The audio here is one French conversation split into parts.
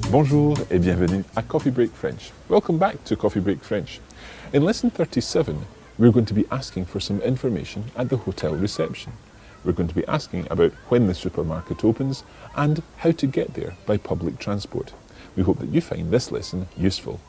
Bonjour et bienvenue à Coffee Break French. Welcome back to Coffee Break French. In lesson 37, we're going to be asking for some information at the hotel reception. We're going to be asking about when the supermarket opens and how to get there by public transport. We hope that you find this lesson useful.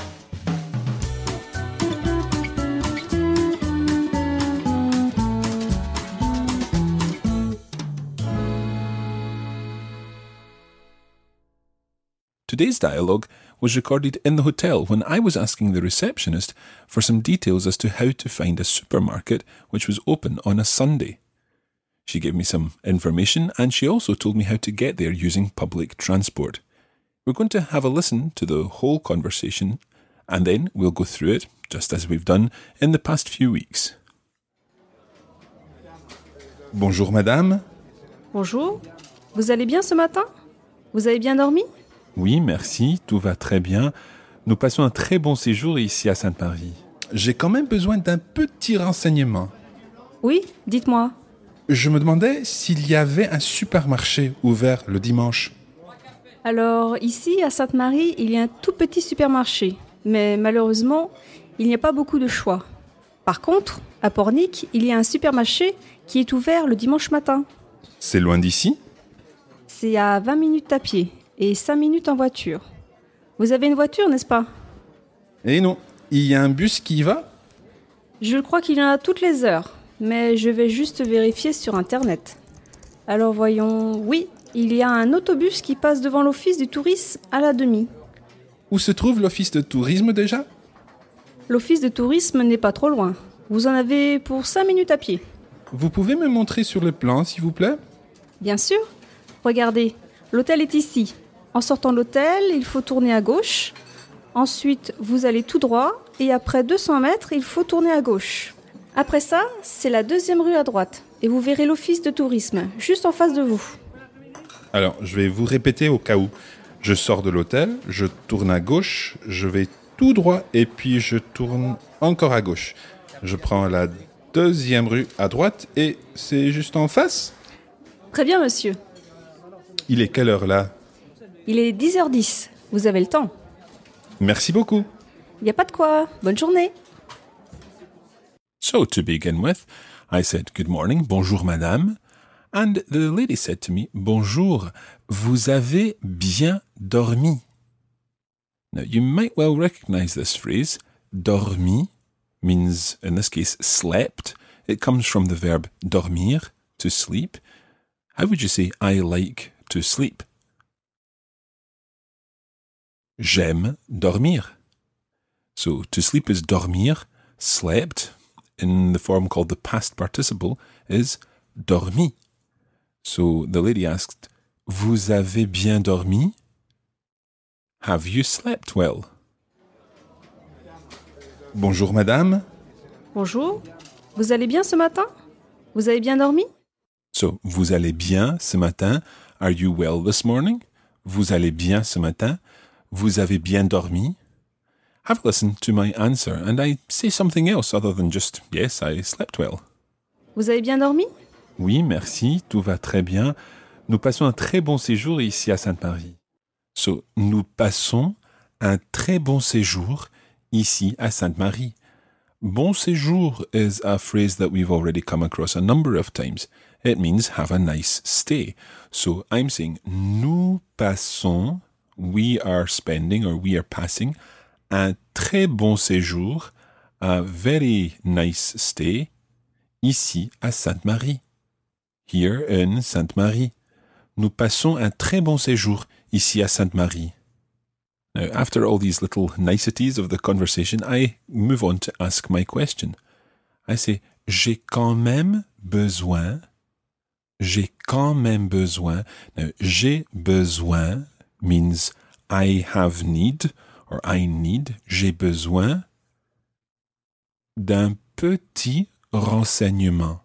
Today's dialogue was recorded in the hotel when I was asking the receptionist for some details as to how to find a supermarket which was open on a Sunday. She gave me some information and she also told me how to get there using public transport. We're going to have a listen to the whole conversation and then we'll go through it just as we've done in the past few weeks. Bonjour madame. Bonjour. Vous allez bien ce matin? Vous avez bien dormi? Oui, merci, tout va très bien. Nous passons un très bon séjour ici à Sainte-Marie. J'ai quand même besoin d'un petit renseignement. Oui, dites-moi. Je me demandais s'il y avait un supermarché ouvert le dimanche. Alors, ici, à Sainte-Marie, il y a un tout petit supermarché. Mais malheureusement, il n'y a pas beaucoup de choix. Par contre, à Pornic, il y a un supermarché qui est ouvert le dimanche matin. C'est loin d'ici? C'est à 20 minutes à pied et 5 minutes en voiture. Vous avez une voiture, n'est-ce pas? Eh non, il y a un bus qui y va? Je crois qu'il y en a toutes les heures, mais je vais juste vérifier sur Internet. Alors voyons, oui, il y a un autobus qui passe devant l'office du tourisme à la demi. Où se trouve l'office de tourisme déjà? L'office de tourisme n'est pas trop loin. Vous en avez pour 5 minutes à pied. Vous pouvez me montrer sur le plan, s'il vous plaît? Bien sûr. Regardez, l'hôtel est ici. En sortant de l'hôtel, il faut tourner à gauche. Ensuite, vous allez tout droit et après 200 mètres, il faut tourner à gauche. Après ça, c'est la deuxième rue à droite et vous verrez l'office de tourisme, juste en face de vous. Alors, je vais vous répéter au cas où. Je sors de l'hôtel, je tourne à gauche, je vais tout droit et puis je tourne encore à gauche. Je prends la deuxième rue à droite et c'est juste en face? Très bien, monsieur. Il est quelle heure là? Il est 10h10. Vous avez le temps. Merci beaucoup. Il n'y a pas de quoi. Bonne journée. So, to begin with, I said, good morning, bonjour madame. And the lady said to me, bonjour, vous avez bien dormi. Now, you might well recognize this phrase. Dormi means, in this case, slept. It comes from the verb dormir, to sleep. How would you say, I like to sleep? J'aime dormir. So, to sleep is dormir. Slept, in the form called the past participle, is dormi. So, the lady asked, vous avez bien dormi? Have you slept well? Bonjour madame. Bonjour. Vous allez bien ce matin? Vous avez bien dormi? So, vous allez bien ce matin? Are you well this morning? Vous allez bien ce matin? Vous avez bien dormi? Have a listen to my answer and I say something else other than just, yes, I slept well. Vous avez bien dormi? Oui, merci, tout va très bien. Nous passons un très bon séjour ici à Sainte-Marie. So, nous passons un très bon séjour ici à Sainte-Marie. Bon séjour is a phrase that we've already come across a number of times. It means have a nice stay. So I'm saying nous passons, we are spending or we are passing un très bon séjour, a very nice stay, ici à Sainte-Marie. Here in Sainte-Marie. Nous passons un très bon séjour ici à Sainte-Marie. Now, after all these little niceties of the conversation, I move on to ask my question. I say, j'ai quand même besoin. J'ai quand même besoin. Now, j'ai besoin means I have need or I need. J'ai besoin d'un petit renseignement.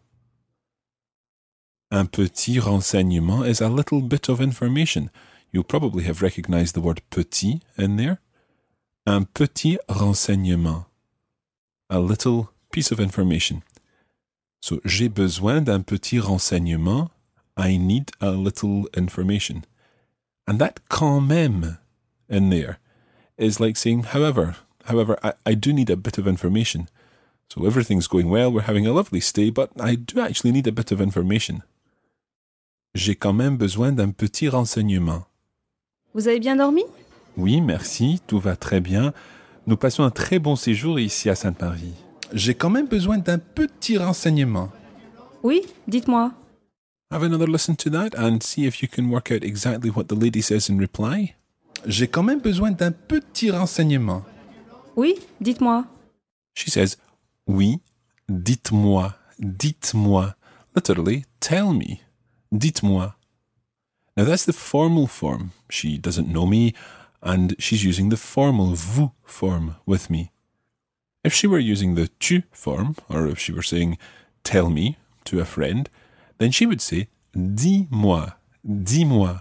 Un petit renseignement is a little bit of information. You'll probably have recognized the word petit in there. Un petit renseignement. A little piece of information. So, j'ai besoin d'un petit renseignement. I need a little information. And that quand même in there is like saying, however, I do need a bit of information. So everything's going well, we're having a lovely stay, but I do actually need a bit of information. J'ai quand même besoin d'un petit renseignement. Vous avez bien dormi? Oui, merci, tout va très bien. Nous passons un très bon séjour ici à Sainte-Marie. J'ai quand même besoin d'un petit renseignement. Oui, dites-moi. Have another listen to that and see if you can work out exactly what the lady says in reply. J'ai quand même besoin d'un petit renseignement. Oui, dites-moi. She says, oui, dites-moi, dites-moi. Literally, tell me. Dites-moi. Now that's the formal form. She doesn't know me, and she's using the formal vous form with me. If she were using the tu form, or if she were saying tell me to a friend, then she would say dis-moi, dis-moi.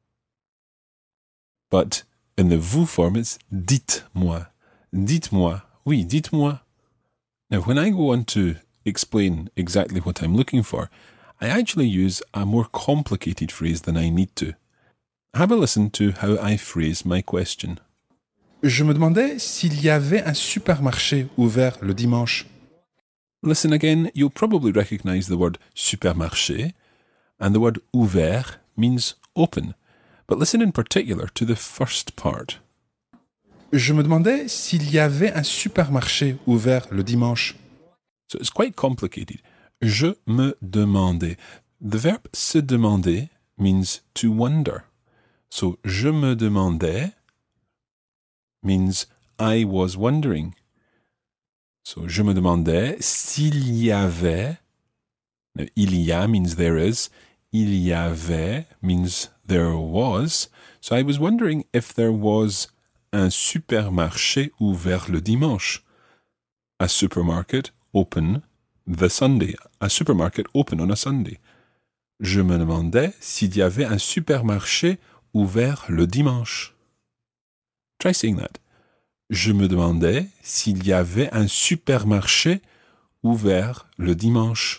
But in the vous form, it's dites-moi, dites-moi, oui, dites-moi. Now, when I go on to explain exactly what I'm looking for, I actually use a more complicated phrase than I need to. Have a listen to how I phrase my question. Je me demandais s'il y avait un supermarché ouvert le dimanche. Listen again, you'll probably recognize the word supermarché, and the word ouvert means open. But listen in particular to the first part. Je me demandais s'il y avait un supermarché ouvert le dimanche. So it's quite complicated. Je me demandais. The verb se demander means to wonder. So je me demandais means I was wondering. So je me demandais s'il y avait. Now, il y a means there is. Il y avait means there was. So I was wondering if there was un supermarché ouvert le dimanche. A supermarket open the Sunday. A supermarket open on a Sunday. Je me demandais s'il y avait un supermarché ouvert le dimanche. Try saying that. Je me demandais s'il y avait un supermarché ouvert le dimanche.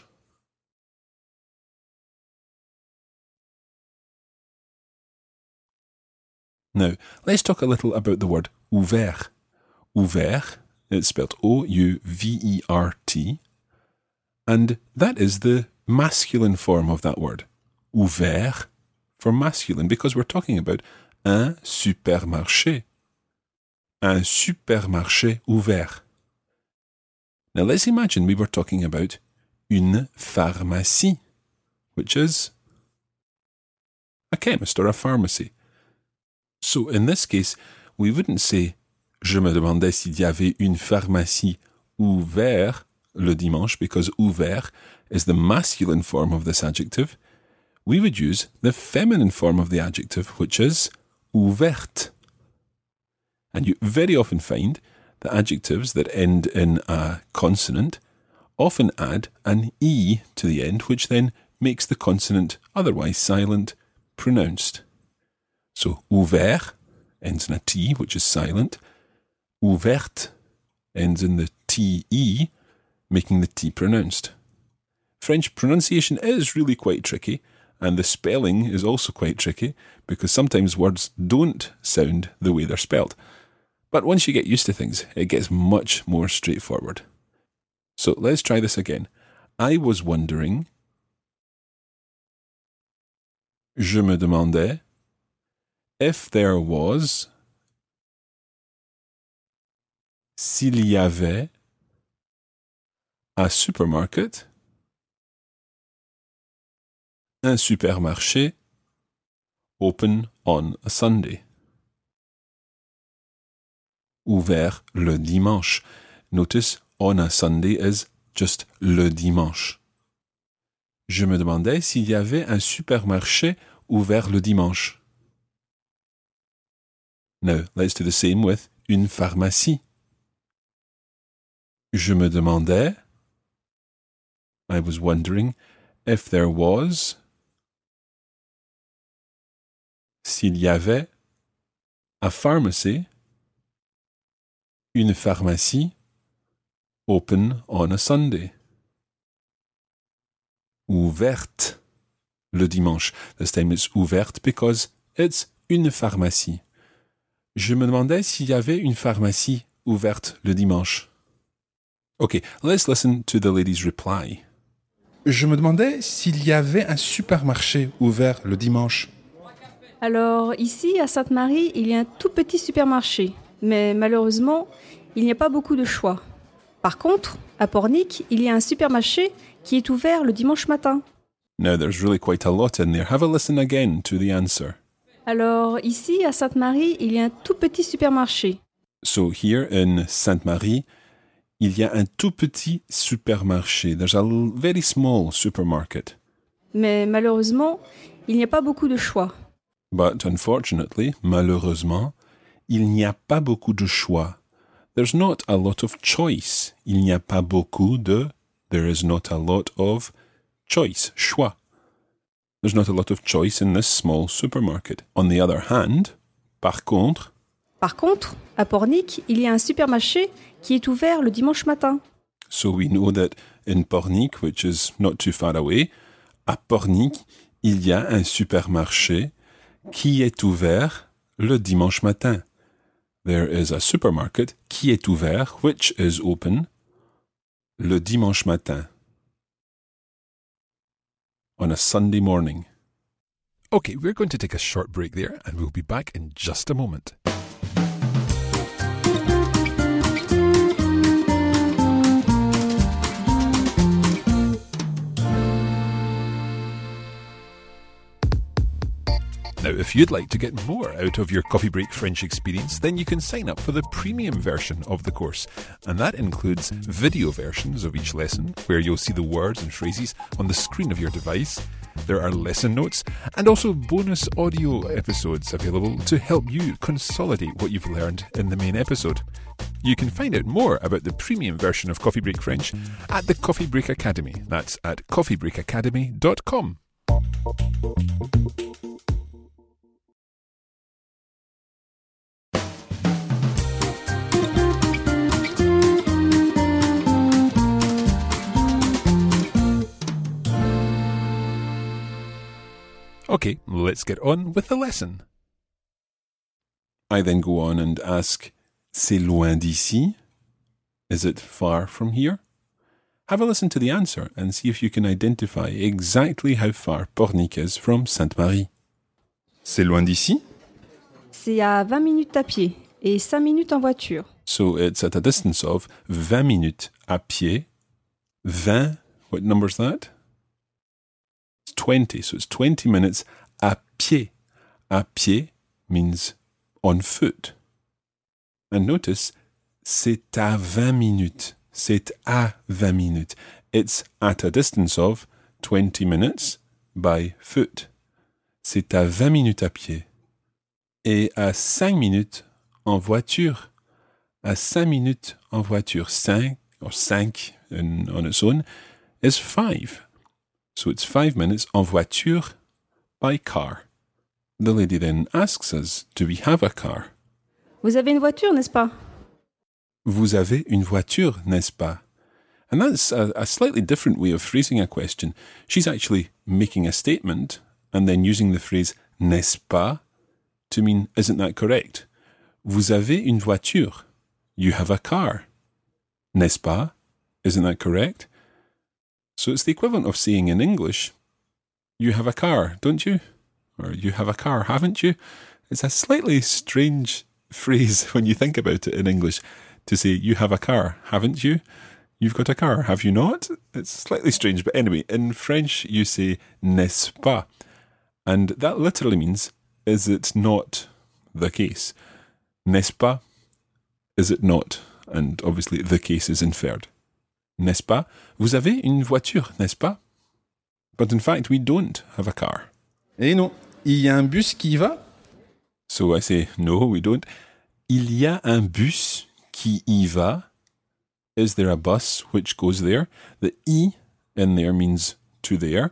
Now, let's talk a little about the word ouvert. Ouvert, it's spelled O-U-V-E-R-T, and that is the masculine form of that word. Ouvert for masculine, because we're talking about un supermarché. Un supermarché ouvert. Now let's imagine we were talking about une pharmacie, which is a chemist or a pharmacy. So in this case, we wouldn't say je me demandais s'il y avait une pharmacie ouvert le dimanche, because ouvert is the masculine form of this adjective. We would use the feminine form of the adjective, which is ouverte. And you very often find that adjectives that end in a consonant often add an E to the end, which then makes the consonant, otherwise silent, pronounced. So, ouvert ends in a T, which is silent. Ouverte ends in the TE, making the T pronounced. French pronunciation is really quite tricky, and the spelling is also quite tricky, because sometimes words don't sound the way they're spelled. But once you get used to things, it gets much more straightforward. So let's try this again. I was wondering. Je me demandais if there was, s'il y avait, a supermarket, un supermarché, open on a Sunday. Ouvert le dimanche. Notice on a Sunday is just le dimanche. Je me demandais s'il y avait un supermarché ouvert le dimanche. Now, let's do the same with une pharmacie. Je me demandais, I was wondering, if there was, s'il y avait, a pharmacy, une pharmacie, open on a Sunday. Ouverte le dimanche. This time it's ouverte because it's une pharmacie. Je me demandais s'il y avait une pharmacie ouverte le dimanche. Okay, let's listen to the lady's reply. Je me demandais s'il y avait un supermarché ouvert le dimanche. Alors ici, à Sainte-Marie, il y a un tout petit supermarché, mais malheureusement, il n'y a pas beaucoup de choix. Par contre, à Pornic, il y a un supermarché qui est ouvert le dimanche matin. Now there's really quite a lot in there. Have a listen again to the answer. Alors ici, à Sainte-Marie, il y a un tout petit supermarché. So here in Sainte-Marie, il y a un tout petit supermarché. There's a very small supermarket. Mais malheureusement, il n'y a pas beaucoup de choix. But unfortunately, malheureusement, il n'y a pas beaucoup de choix. There's not a lot of choice. Il n'y a pas beaucoup de... There is not a lot of choice, choix. There's not a lot of choice in this small supermarket. On the other hand, par contre, À Pornic, il y a un supermarché qui est ouvert le dimanche matin. so we know that in Pornic, which is not too far away, à Pornic, il y a un supermarché qui est ouvert le dimanche matin. There is a supermarket qui est ouvert, which is open, le dimanche matin. On a Sunday morning. Okay, we're going to take a short break there and we'll be back in just a moment. Now, if you'd like to get more out of your Coffee Break French experience, then you can sign up for the premium version of the course. And that includes video versions of each lesson, where you'll see the words and phrases on the screen of your device. There are lesson notes and also bonus audio episodes available to help you consolidate what you've learned in the main episode. You can find out more about the premium version of Coffee Break French at the Coffee Break Academy. That's at coffeebreakacademy.com. Okay, let's get on with the lesson. I then go on and ask, c'est loin d'ici? Is it far from here? Have a listen to the answer and see if you can identify exactly how far Pornic is from Sainte-Marie. C'est loin d'ici? C'est à 20 minutes à pied et 5 minutes en voiture. So it's at a distance of 20 minutes à pied. 20, what number's that? It's 20, so it's 20 minutes à pied. À pied means on foot. And notice, c'est à 20 minutes. C'est à 20 minutes. It's at a distance of 20 minutes by foot. C'est à 20 minutes à pied. Et à 5 minutes en voiture. À 5 minutes en voiture. 5 or 5 on its own is 5. So it's 5 minutes en voiture by car. The lady then asks us, do we have a car? Vous avez une voiture, n'est-ce pas? Vous avez une voiture, n'est-ce pas? And that's a slightly different way of phrasing a question. She's actually making a statement and then using the phrase n'est-ce pas to mean, isn't that correct? Vous avez une voiture. You have a car. N'est-ce pas? Isn't that correct? So it's the equivalent of saying in English, you have a car, don't you? Or you have a car, haven't you? It's a slightly strange phrase when you think about it in English to say, you have a car, haven't you? You've got a car, have you not? It's slightly strange, but anyway, in French you say n'est-ce pas? And that literally means, is it not the case? N'est-ce pas? Is it not? And obviously the case is inferred. N'est-ce pas? Vous avez une voiture, n'est-ce pas? But in fact, we don't have a car. Eh non, il y a un bus qui y va? So I say, no, we don't. Il y a un bus qui y va. Is there a bus which goes there? The I in there means to there.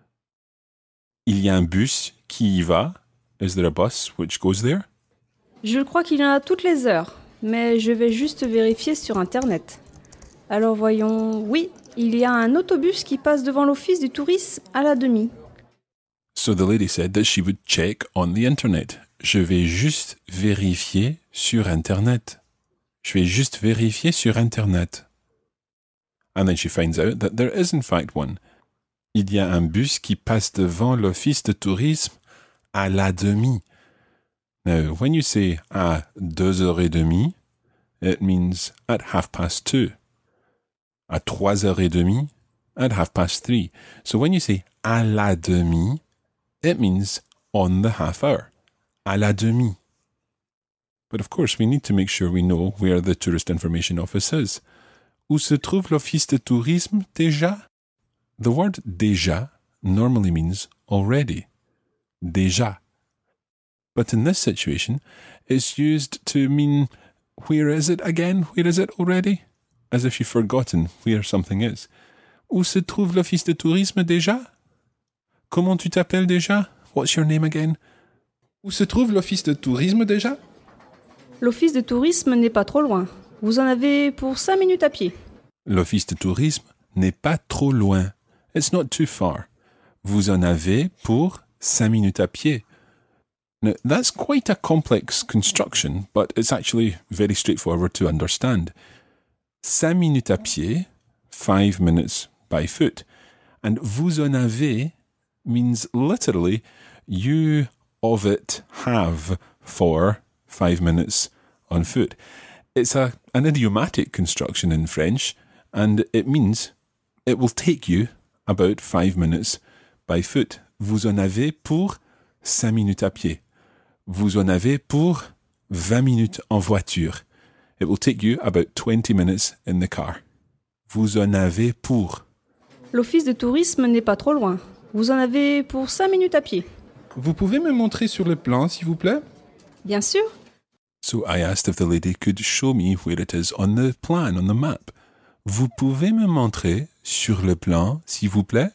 Il y a un bus qui y va. Is there a bus which goes there? Je crois qu'il y en a toutes les heures, mais je vais juste vérifier sur Internet. Alors voyons, oui, il y a un autobus qui passe devant l'office du tourisme à la demi. So the lady said that she would check on the internet. je vais juste vérifier sur Internet. Je vais juste vérifier sur Internet. And then she finds out that there is in fact one. Il y a un bus qui passe devant l'office de tourisme à la demi. Now, when you say à 2h30, it means at 2:30. À 3h30, at 3:30. So when you say à la demi, it means on the half hour. À la demi. But of course, we need to make sure we know where the Tourist Information Office is. Où se trouve l'office de tourisme déjà? The word déjà normally means already. Déjà. But in this situation, it's used to mean where is it again? Where is it already? As if you've forgotten where something is. Où se trouve l'office de tourisme déjà? Comment tu t'appelles déjà? What's your name again? Où se trouve l'office de tourisme déjà? L'office de tourisme n'est pas trop loin. Vous en avez pour 5 minutes à pied. L'office de tourisme n'est pas trop loin. It's not too far. Vous en avez pour 5 minutes à pied. Now, that's quite a complex construction, but it's actually very straightforward to understand. 5 minutes à pied, 5 minutes by foot. And vous en avez means literally you of it have for 5 minutes on foot. It's an idiomatic construction in French, and it means it will take you about 5 minutes by foot. Vous en avez pour 5 minutes à pied. Vous en avez pour 20 minutes en voiture. It will take you about 20 minutes in the car. Vous en avez pour. L'office de tourisme n'est pas trop loin. Vous en avez pour 5 minutes à pied. Vous pouvez me montrer sur le plan, s'il vous plaît? Bien sûr. So I asked if the lady could show me where it is on the plan, on the map. Vous pouvez me montrer sur le plan, s'il vous plaît?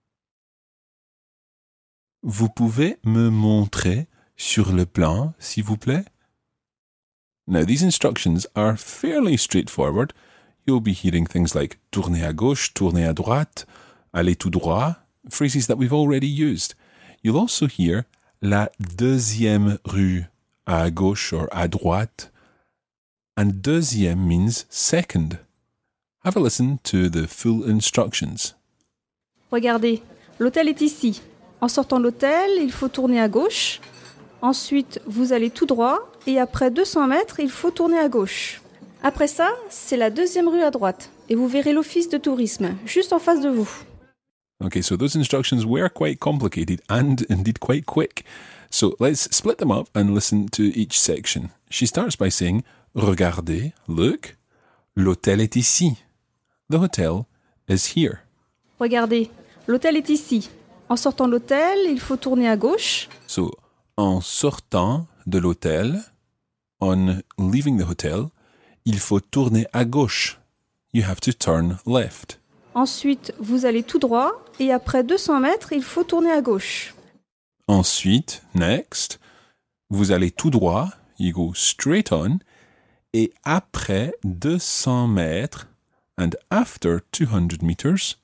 Vous pouvez me montrer sur le plan, s'il vous plaît? Now, these instructions are fairly straightforward. You'll be hearing things like tournez à gauche, tournez à droite, allez tout droit, phrases that we've already used. You'll also hear la deuxième rue, à gauche or à droite. And deuxième means second. Have a listen to the full instructions. Regardez, l'hôtel est ici. En sortant de l'hôtel, il faut tourner à gauche. Ensuite, vous allez tout droit et après 200 mètres, il faut tourner à gauche. Après ça, c'est la deuxième rue à droite et vous verrez l'office de tourisme juste en face de vous. Okay, so those instructions were quite complicated and indeed quite quick. So let's split them up and listen to each section. She starts by saying, regardez, look, l'hôtel est ici. The hotel is here. Regardez, l'hôtel est ici. En sortant de l'hôtel, il faut tourner à gauche. So, en sortant de l'hôtel, on leaving the hotel, il faut tourner à gauche. You have to turn left. Ensuite, vous allez tout droit et après 200 mètres, il faut tourner à gauche. Ensuite, next, vous allez tout droit, you go straight on, et après 200 mètres, and after 200 meters,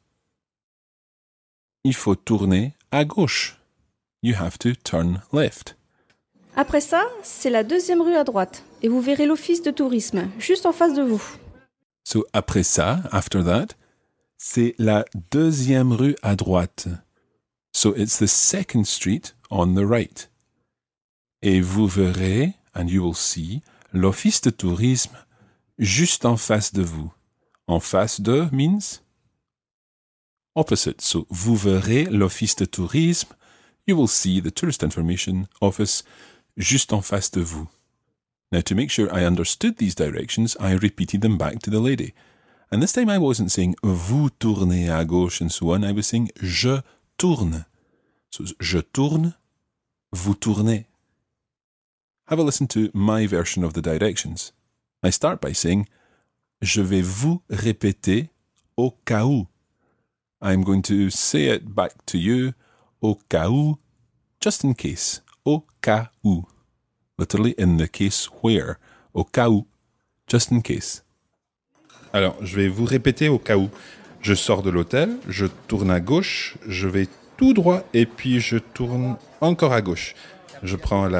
il faut tourner à gauche. You have to turn left. Après ça, c'est la deuxième rue à droite et vous verrez l'office de tourisme juste en face de vous. So, après ça, after that, c'est la deuxième rue à droite. So, it's the second street on the right. Et vous verrez, and you will see, l'office de tourisme juste en face de vous. En face de means opposite. So, vous verrez l'office de tourisme. You will see the Tourist Information Office juste en face de vous. Now, to make sure I understood these directions, I repeated them back to the lady. And this time I wasn't saying vous tournez à gauche and so on. I was saying je tourne. So, je tourne, vous tournez. Have a listen to my version of the directions. I start by saying je vais vous répéter au cas où. I'm going to say it back to you au cas où, just in case. Au cas où. Literally in the case where. Au cas où, just in case. Alors, je vais vous répéter au cas où. Je sors de l'hôtel, je tourne à gauche, je vais tout droit et puis je tourne encore à gauche. Je prends la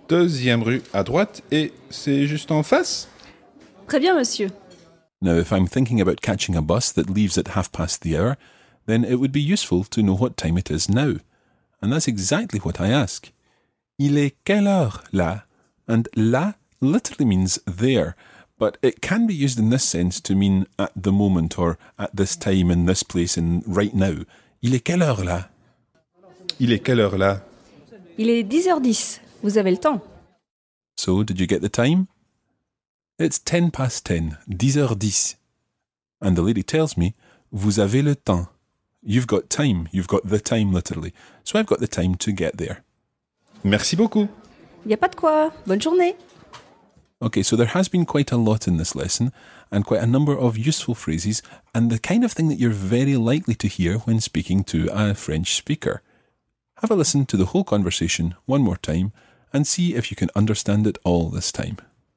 deuxième rue à droite et c'est juste en face. Très bien, monsieur. Now, if I'm thinking about catching a bus that leaves at 1:30, then it would be useful to know what time it is now. And that's exactly what I ask. Il est quelle heure là? And là literally means there, but it can be used in this sense to mean at the moment or at this time in this place and right now. Il est quelle heure là? Il est quelle heure là? Il est 10h10. Vous avez le temps. So, did you get the time? It's 10:10, 10h10. And the lady tells me, vous avez le temps. You've got time. You've got the time, literally. So I've got the time to get there. Merci beaucoup. Il n'y a pas de quoi. Bonne journée. Okay, so there has been quite a lot in this lesson and quite a number of useful phrases and the kind of thing that you're very likely to hear when speaking to a French speaker. Have a listen to the whole conversation one more time and see if you can understand it all this time.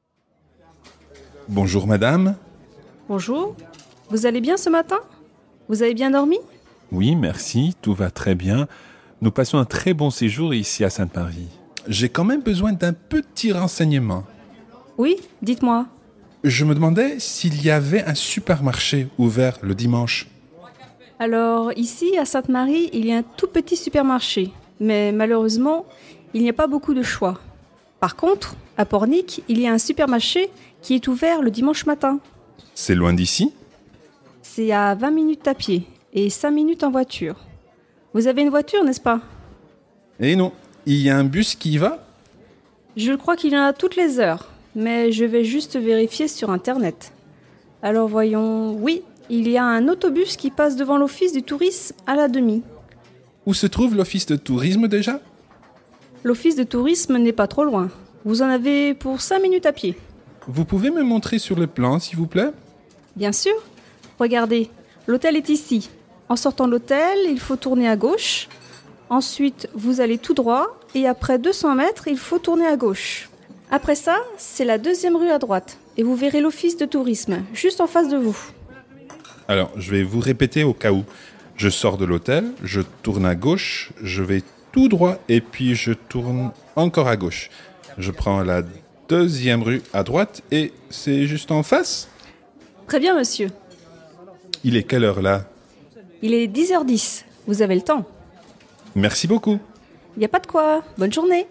Bonjour madame. Bonjour. Vous allez bien ce matin? Vous avez bien dormi? Oui, merci, tout va très bien. Nous passons un très bon séjour ici à Sainte-Marie. J'ai quand même besoin d'un petit renseignement. Oui, dites-moi. Je me demandais s'il y avait un supermarché ouvert le dimanche. Alors, ici, à Sainte-Marie, il y a un tout petit supermarché. Mais malheureusement, il n'y a pas beaucoup de choix. Par contre, à Pornic, il y a un supermarché qui est ouvert le dimanche matin. C'est loin d'ici? C'est à 20 minutes à pied et 5 minutes en voiture. Vous avez une voiture, n'est-ce pas? Eh non, il y a un bus qui y va? Je crois qu'il y en a toutes les heures, mais je vais juste vérifier sur Internet. Alors voyons, oui, il y a un autobus qui passe devant l'office du tourisme à la demi. Où se trouve l'office de tourisme déjà? L'office de tourisme n'est pas trop loin. Vous en avez pour 5 minutes à pied. Vous pouvez me montrer sur le plan, s'il vous plaît? Bien sûr. Regardez, l'hôtel est ici. En sortant de l'hôtel, il faut tourner à gauche. Ensuite, vous allez tout droit et après 200 mètres, il faut tourner à gauche. Après ça, c'est la deuxième rue à droite et vous verrez l'office de tourisme juste en face de vous. Alors, je vais vous répéter au cas où. Je sors de l'hôtel, je tourne à gauche, je vais tout droit et puis je tourne encore à gauche. Je prends la deuxième rue à droite et c'est juste en face? Très bien, monsieur. Il est quelle heure là? Il est 10h10. Vous avez le temps. Merci beaucoup. Il n'y a pas de quoi. Bonne journée.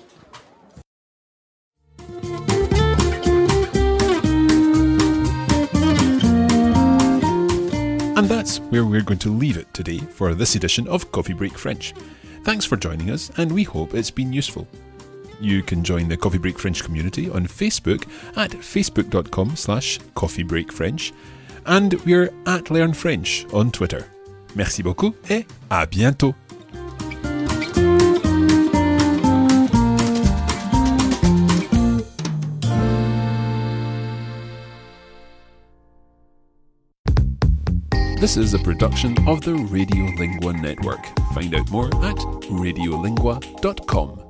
And that's where we're going to leave it today for this edition of Coffee Break French. Thanks for joining us, and we hope it's been useful. You can join the Coffee Break French community on Facebook at facebook.com/coffeebreakfrench, and we're at Learn French on Twitter. Merci beaucoup et à bientôt. This is a production of the Radiolingua Network. Find out more at radiolingua.com.